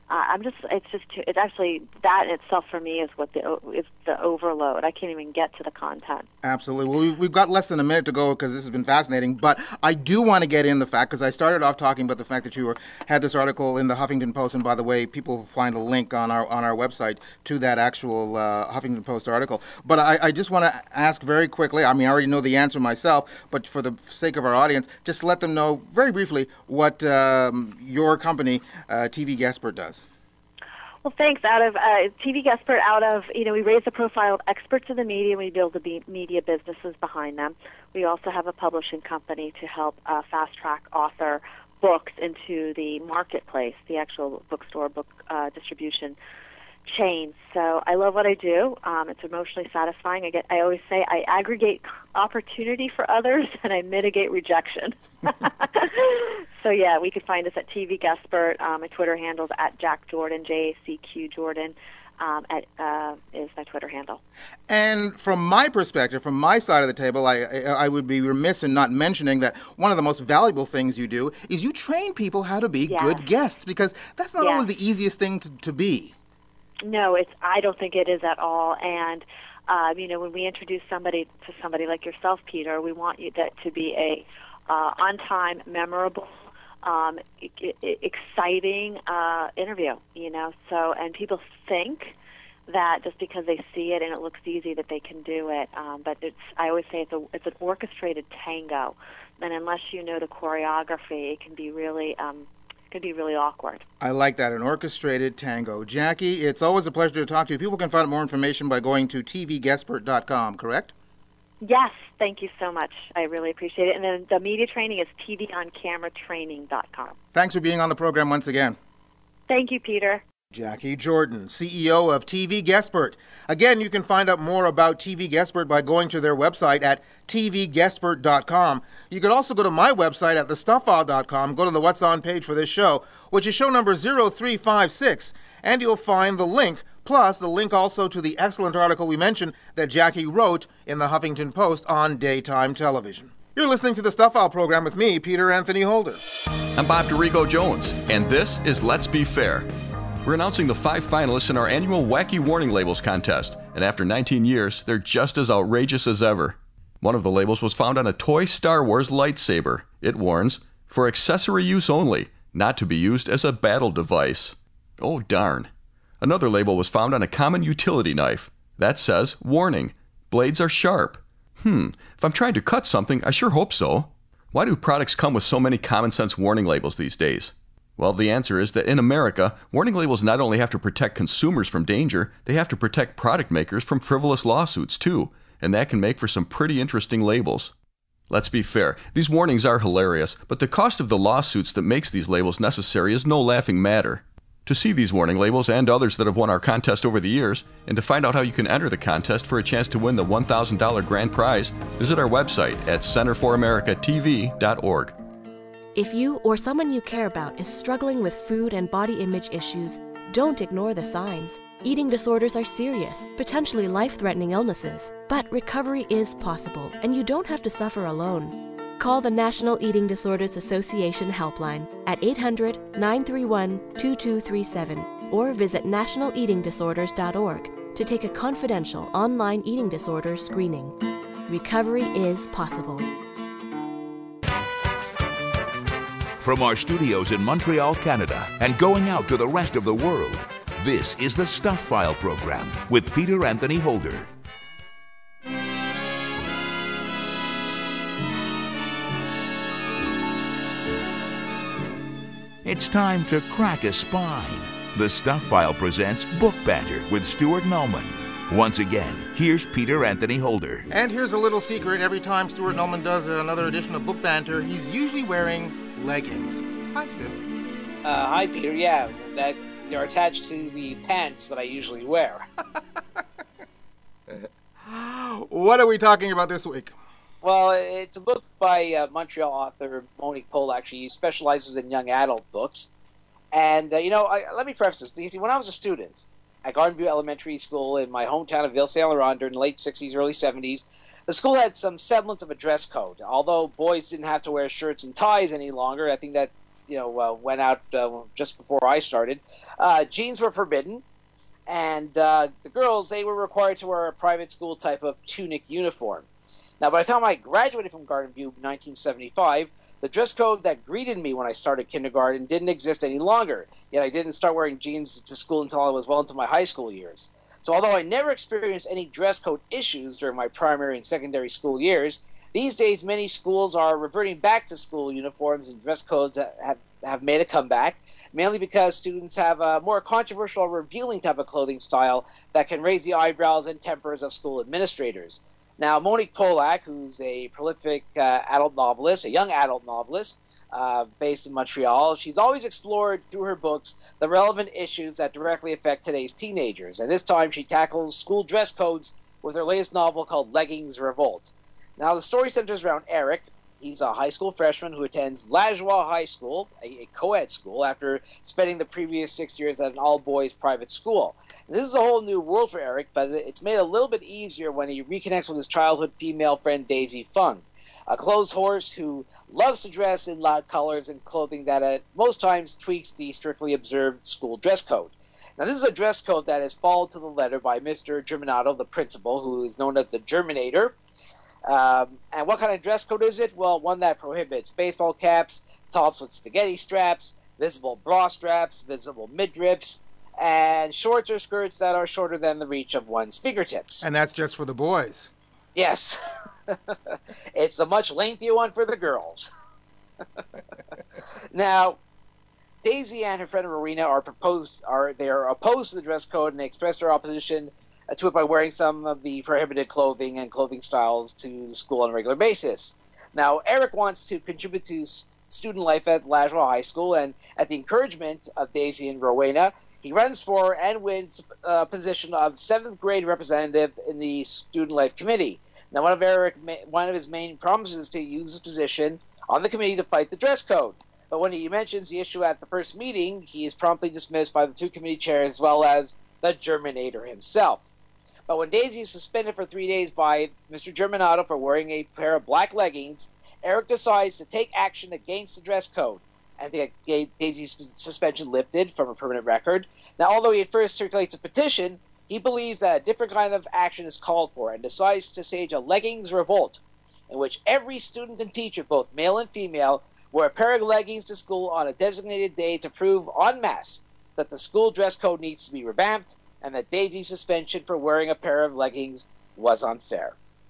Uh, I'm just, it's just, too, it's actually, that in itself for me is what the is the overload. I can't even get to the content. Absolutely. Well, we- we've got less than a minute to go because this has been fascinating, but I do want to get in the fact, because I started off talking about the fact that you were, had this article in the Huffington Post, and by the way, people find a link on our on our website to that actual uh, Huffington Post article. But I, I just want to ask very quickly, I mean, I already know the answer myself, but for the sake of our audience, just let them know very briefly what um, your company, uh, T V Guestpert, does. Well, thanks. Out of uh, T V Guestpert, out of, you know, we raise the profile of experts in the media, and we build the be- media businesses behind them. We also have a publishing company to help uh, fast-track author books into the marketplace, the actual bookstore, book uh, distribution chain. So I love what I do. Um, it's emotionally satisfying. I get. I always say I aggregate opportunity for others, and I mitigate rejection. So yeah, we could find us at T V Guestpert. Um, my Twitter handle is at Jack Jordan, J A C Q Jordan. Um, at, uh, is my Twitter handle. And from my perspective, from my side of the table, I, I I would be remiss in not mentioning that one of the most valuable things you do is you train people how to be Yes. good guests, because that's not Yes. always the easiest thing to, to be. No, it's. I don't think it is at all. And um, you know, when we introduce somebody to somebody like yourself, Peter, we want you that to be a uh, on-time, memorable, um, e- e- exciting uh, interview. You know, so and people think that just because they see it and it looks easy that they can do it. Um, but it's. I always say it's a. It's an orchestrated tango, and unless you know the choreography, it can be really. Um, Could be really awkward. I like that, an orchestrated tango. Jackie, it's always a pleasure to talk to you. People can find out more information by going to T V Guestpert dot com, correct? Yes, thank you so much. I really appreciate it. And then the media training is T V on camera training dot com. Thanks for being on the program once again. Thank you, Peter. Jackie Jordan, C E O of T V Guestpert. Again, you can find out more about T V Guestpert by going to their website at T V Guestpert dot com. You can also go to my website at the stuff file dot com, go to the What's On page for this show, which is show number zero three five six, and you'll find the link, plus the link also to the excellent article we mentioned that Jackie wrote in the Huffington Post on daytime television. You're listening to the Stuff File program with me, Peter Anthony Holder. I'm Bob DeRico Jones, and this is Let's Be Fair. We're announcing the five finalists in our annual Wacky Warning Labels contest, and after nineteen years, they're just as outrageous as ever. One of the labels was found on a toy Star Wars lightsaber. It warns, for accessory use only, not to be used as a battle device. Oh darn. Another label was found on a common utility knife. That says, warning, blades are sharp. Hmm, if I'm trying to cut something, I sure hope so. Why do products come with so many common sense warning labels these days? Well, the answer is that in America, warning labels not only have to protect consumers from danger, they have to protect product makers from frivolous lawsuits too, and that can make for some pretty interesting labels. Let's be fair, these warnings are hilarious, but the cost of the lawsuits that makes these labels necessary is no laughing matter. To see these warning labels and others that have won our contest over the years, and to find out how you can enter the contest for a chance to win the one thousand dollars grand prize, visit our website at center for america t v dot org. If you or someone you care about is struggling with food and body image issues, don't ignore the signs. Eating disorders are serious, potentially life-threatening illnesses, but recovery is possible, and you don't have to suffer alone. Call the National Eating Disorders Association helpline at eight hundred, nine three one, two two three seven or visit national eating disorders dot org to take a confidential online eating disorder screening. Recovery is possible. From our studios in Montreal, Canada, and going out to the rest of the world, this is the Stuff File program with Peter Anthony Holder. It's time to crack a spine. The Stuff File presents Book Banter with Stuart Nullman. Once again, here's Peter Anthony Holder. And here's a little secret. Every time Stuart Nullman does another edition of Book Banter, he's usually wearing leggings. Hi, Stu. Uh, hi, Peter. Yeah, that they're attached to the pants that I usually wear. What are we talking about this week? Well, it's a book by uh, Montreal author Monique Polak. She specializes in young adult books. And, uh, you know, I, let me preface this. You see, when I was a student at Garden View Elementary School in my hometown of Ville Saint Laurent during the late sixties, early seventies, the school had some semblance of a dress code. Although boys didn't have to wear shirts and ties any longer, I think that you know, uh, went out uh, just before I started, uh, jeans were forbidden, and uh, the girls, they were required to wear a private school type of tunic uniform. Now, by the time I graduated from Garden View in nineteen seventy-five, the dress code that greeted me when I started kindergarten didn't exist any longer, yet I didn't start wearing jeans to school until I was well into my high school years. So although I never experienced any dress code issues during my primary and secondary school years, these days many schools are reverting back to school uniforms and dress codes that have, have made a comeback, mainly because students have a more controversial or revealing type of clothing style that can raise the eyebrows and tempers of school administrators. Now, Monique Polak, who's a prolific uh, adult novelist, a young adult novelist, uh, based in Montreal, she's always explored through her books the relevant issues that directly affect today's teenagers. And this time she tackles school dress codes with her latest novel called Leggings Revolt. Now, the story centers around Eric. He's a high school freshman who attends Lajoie High School, a, a co-ed school, after spending the previous six years at an all-boys private school. And this is a whole new world for Eric, but it's made a little bit easier when he reconnects with his childhood female friend Daisy Fung, a clothes horse who loves to dress in loud colors and clothing that at most times tweaks the strictly observed school dress code. Now, this is a dress code that is followed to the letter by Mister Germinato, the principal, who is known as the Germinator. Um, and what kind of dress code is it? Well, one that prohibits baseball caps, tops with spaghetti straps, visible bra straps, visible midriffs, and shorts or skirts that are shorter than the reach of one's fingertips. And that's just for the boys. Yes. It's a much lengthier one for the girls. Now, Daisy and her friend Rowena are proposed are they are opposed to the dress code, and they express their opposition to it by wearing some of the prohibited clothing and clothing styles to the school on a regular basis. Now, Eric wants to contribute to student life at Lajoie High School, and at the encouragement of Daisy and Rowena, he runs for and wins a position of seventh grade representative in the Student Life Committee. Now, one of Eric, one of his main promises is to use his position on the committee to fight the dress code. But when he mentions the issue at the first meeting, he is promptly dismissed by the two committee chairs as well as the Germinator himself. But when Daisy is suspended for three days by Mister Germinato for wearing a pair of black leggings, Eric decides to take action against the dress code and to get Daisy's suspension lifted from a permanent record. Now, although he at first circulates a petition, he believes that a different kind of action is called for and decides to stage a leggings revolt in which every student and teacher, both male and female, wear a pair of leggings to school on a designated day to prove en masse that the school dress code needs to be revamped and that Daisy's suspension for wearing a pair of leggings was unfair.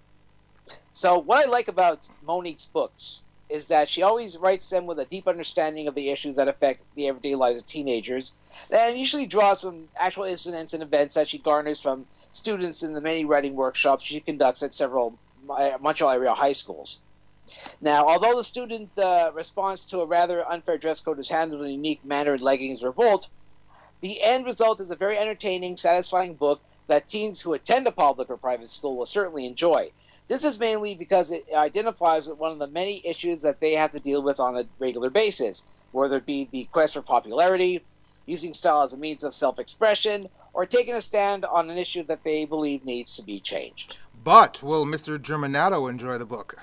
So what I like about Monique's books is that she always writes them with a deep understanding of the issues that affect the everyday lives of teenagers, and usually draws from actual incidents and events that she garners from students in the many writing workshops she conducts at several Montreal area high schools. Now, although the student uh, response to a rather unfair dress code is handled in a unique manner in Leggings Revolt, the end result is a very entertaining, satisfying book that teens who attend a public or private school will certainly enjoy. This is mainly because it identifies with one of the many issues that they have to deal with on a regular basis, whether it be the quest for popularity, using style as a means of self-expression, or taking a stand on an issue that they believe needs to be changed. But will Mister Germinato enjoy the book?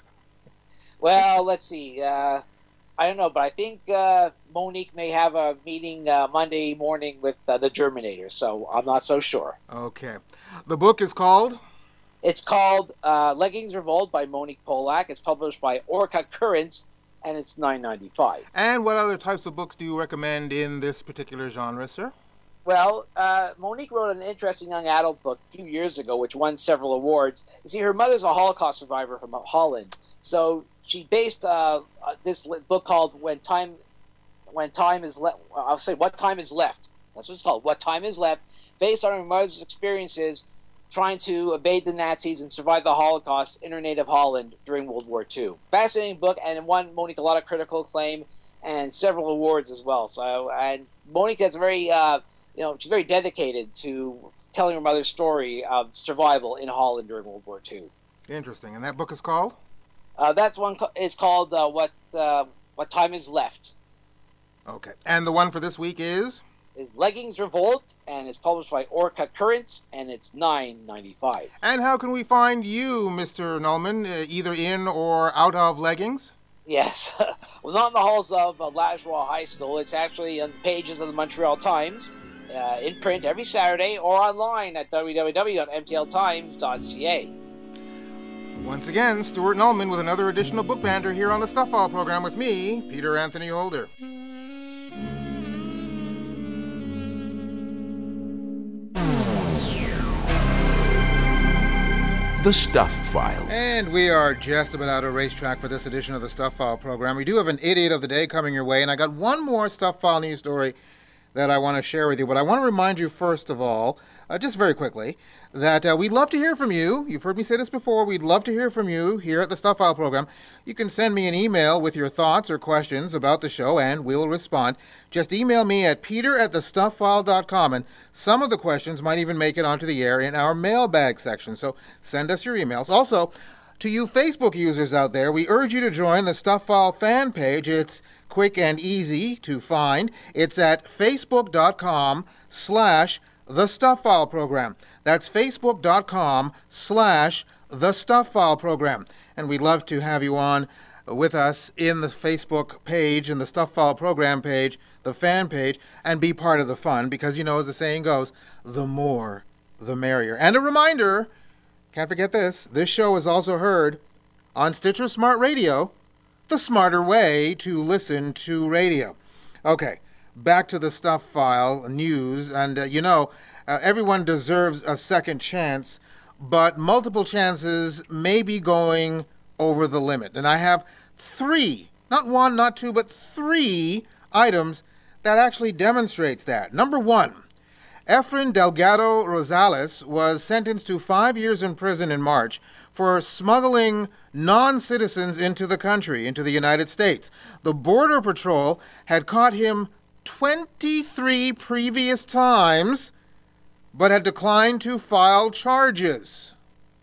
Well, let's see. Uh, I don't know, but I think uh, Monique may have a meeting uh, Monday morning with uh, the Germinator, so I'm not so sure. Okay. The book is called? It's called uh, Leggings Revolt by Monique Polak. It's published by Orca Currents, and it's nine ninety-five. And what other types of books do you recommend in this particular genre, sir? Well, uh, Monique wrote an interesting young adult book a few years ago, which won several awards. You see, her mother's a Holocaust survivor from Holland, so she based uh, this book called "When Time, When Time Is Left." I'll say, "What Time Is Left." That's what it's called. "What Time Is Left," based on her mother's experiences trying to evade the Nazis and survive the Holocaust in her native Holland during World War Two. Fascinating book, and it won Monique a lot of critical acclaim and several awards as well. So, and Monique has a very uh, You know, she's very dedicated to telling her mother's story of survival in Holland during World War Two. Interesting. And that book is called? Uh, that's one co- is called uh, "What uh, What Time Is Left." Okay. And the one for this week is? Is Leggings Revolt, and it's published by Orca Currents, and it's nine ninety-five. And how can we find you, Mister Nullman, uh, either in or out of leggings? Yes. Well, not in the halls of uh, Lajoie High School. It's actually on the pages of the Montreal Times, uh, in print every Saturday, or online at w w w dot m t l times dot c a. Once again, Stuart Nullman with another edition of Book Banter here on the Stuff File program with me, Peter Anthony Holder. The Stuff File. And we are just about out of racetrack for this edition of the Stuff File program. We do have an idiot of the day coming your way, and I got one more Stuff File news story that I want to share with you. But I want to remind you, first of all, uh, just very quickly, that uh, we'd love to hear from you. You've heard me say this before. We'd love to hear from you here at the Stuff File program. You can send me an email with your thoughts or questions about the show, and we'll respond. Just email me at peter at the stuff file dot com, and some of the questions might even make it onto the air in our mailbag section. So send us your emails. Also, to you Facebook users out there, we urge you to join the Stuff File fan page. It's quick and easy to find. It's at facebook.com slash the Stuff File program. That's facebook.com slash the Stuff File program. And we'd love to have you on with us in the Facebook page, in the Stuff File program page, the fan page, and be part of the fun, because, you know, as the saying goes, the more, the merrier. And a reminder, can't forget this, this show is also heard on Stitcher Smart Radio, the smarter way to listen to radio. Okay, back to the Stuff File news, and uh, you know, uh, everyone deserves a second chance, but multiple chances may be going over the limit. And I have three, not one, not two, but three items that actually demonstrates that. Number one, Efrain Delgado Rosales was sentenced to five years in prison in March for smuggling non-citizens into the country, into the United States. The Border Patrol had caught him twenty-three previous times, but had declined to file charges.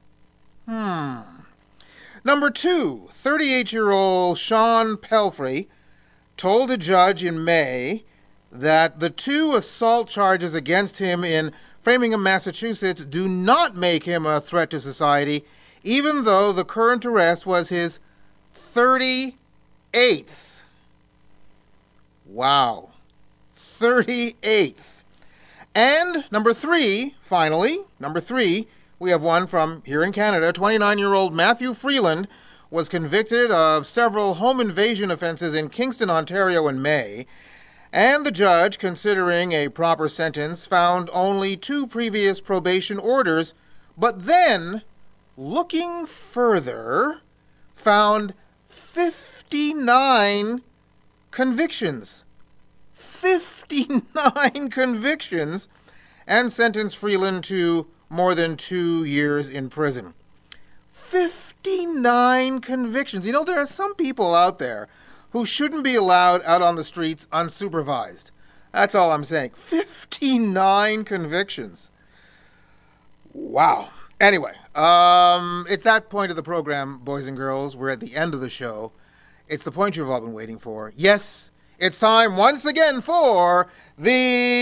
Hmm. Number two, thirty-eight-year-old Sean Pelfrey told a judge in May that the two assault charges against him in Framingham, Massachusetts, do not make him a threat to society, even though the current arrest was his thirty-eighth. Wow. thirty-eighth. And number three, finally, number three, we have one from here in Canada. twenty-nine-year-old Matthew Freeland was convicted of several home invasion offenses in Kingston, Ontario in May. And the judge, considering a proper sentence, found only two previous probation orders, but then, looking further, found fifty-nine convictions. fifty-nine convictions, and sentenced Freeland to more than two years in prison. fifty-nine convictions. You know, there are some people out there who shouldn't be allowed out on the streets unsupervised. That's all I'm saying. fifty-nine convictions. Wow. Anyway, um, it's that point of the program, boys and girls. We're at the end of the show. It's the point you've all been waiting for. Yes, it's time once again for the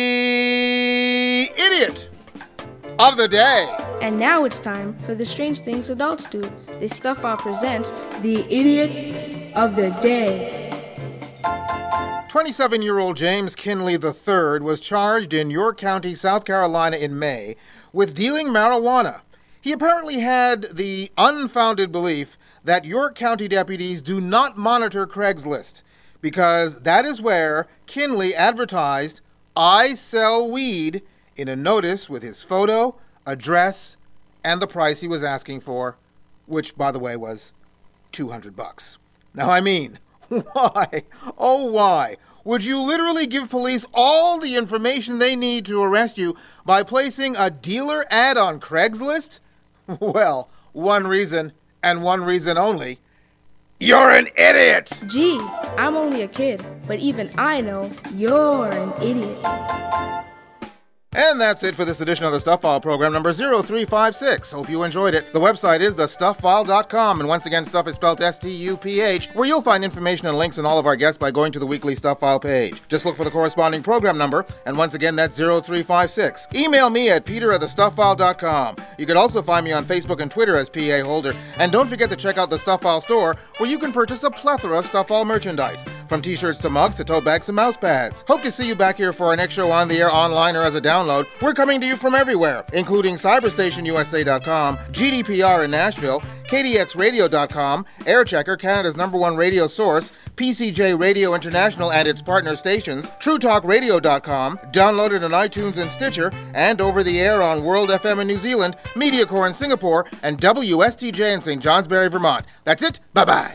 Idiot of the Day. And now it's time for the strange things adults do. The Stuff File presents the Idiot of the Day. twenty-seven-year-old James Kinley the third was charged in York County, South Carolina in May with dealing marijuana. He apparently had the unfounded belief that York County deputies do not monitor Craigslist, because that is where Kinley advertised, "I sell weed," in a notice with his photo, address, and the price he was asking for, which, by the way, was two hundred bucks. Now, I mean, why, oh why, would you literally give police all the information they need to arrest you by placing a dealer ad on Craigslist? Well, one reason, and one reason only. You're an idiot! Gee, I'm only a kid, but even I know you're an idiot. And that's it for this edition of the Stuff File program number zero three five six. Hope you enjoyed it. The website is the stuff file dot com, and once again, stuff is spelled S T U P H, where you'll find information and links on all of our guests by going to the weekly Stuff File page. Just look for the corresponding program number, and once again, that's zero three five six. Email me at peter at the stuff file dot com. You can also find me on Facebook and Twitter as P A Holder, and don't forget to check out the Stuff File store, where you can purchase a plethora of Stuff File merchandise, from t-shirts to mugs to tote bags and mouse pads. Hope to see you back here for our next show on the air, online, or as a download. We're coming to you from everywhere, including cyberstation U S A dot com, G D P R in Nashville, K D X radio dot com, Airchecker, Canada's number one radio source, P C J Radio International and its partner stations, True Talk Radio dot com, downloaded on iTunes and Stitcher, and over the air on World F M in New Zealand, MediaCore in Singapore, and W S T J in Saint Johnsbury, Vermont. That's it. Bye-bye.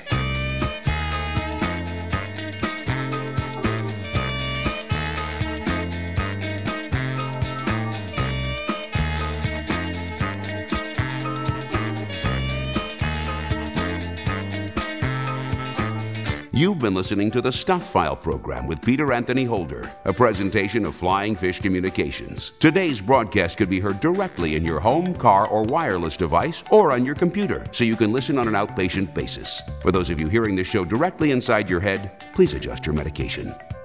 You've been listening to the Stuff File program with Peter Anthony Holder, a presentation of Flying Fish Communications. Today's broadcast could be heard directly in your home, car, or wireless device, or on your computer, so you can listen on an outpatient basis. For those of you hearing this show directly inside your head, please adjust your medication.